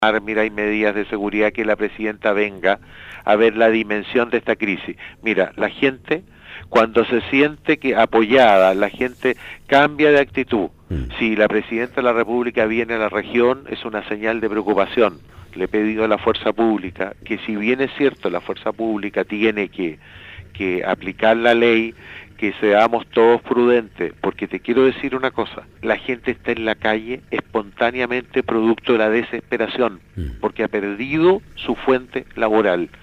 mira, hay medidas de seguridad, que la presidenta venga a ver la dimensión de esta crisis. Mira, la gente, cuando se siente que apoyada, la gente cambia de actitud. Si la presidenta de la República viene a la región, es una señal de preocupación. Le he pedido a la fuerza pública que, si bien es cierto, la fuerza pública tiene que aplicar la ley, que seamos todos prudentes, porque te quiero decir una cosa: la gente está en la calle espontáneamente producto de la desesperación, porque ha perdido su fuente laboral.